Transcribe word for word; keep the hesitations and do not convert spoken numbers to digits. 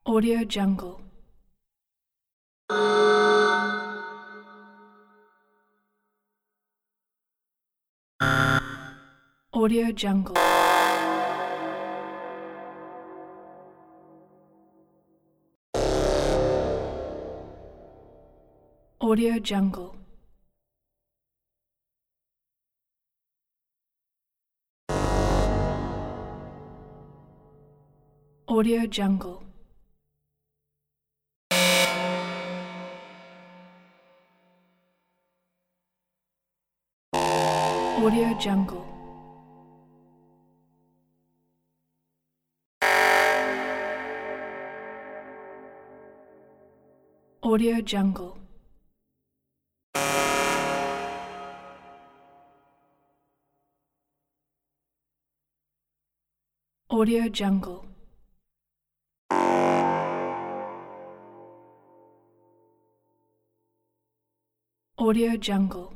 Audio Jungle. Audio Jungle. Audio Jungle. Audio Jungle. Audio Jungle. Audio Jungle. Audio Jungle. Audio Jungle.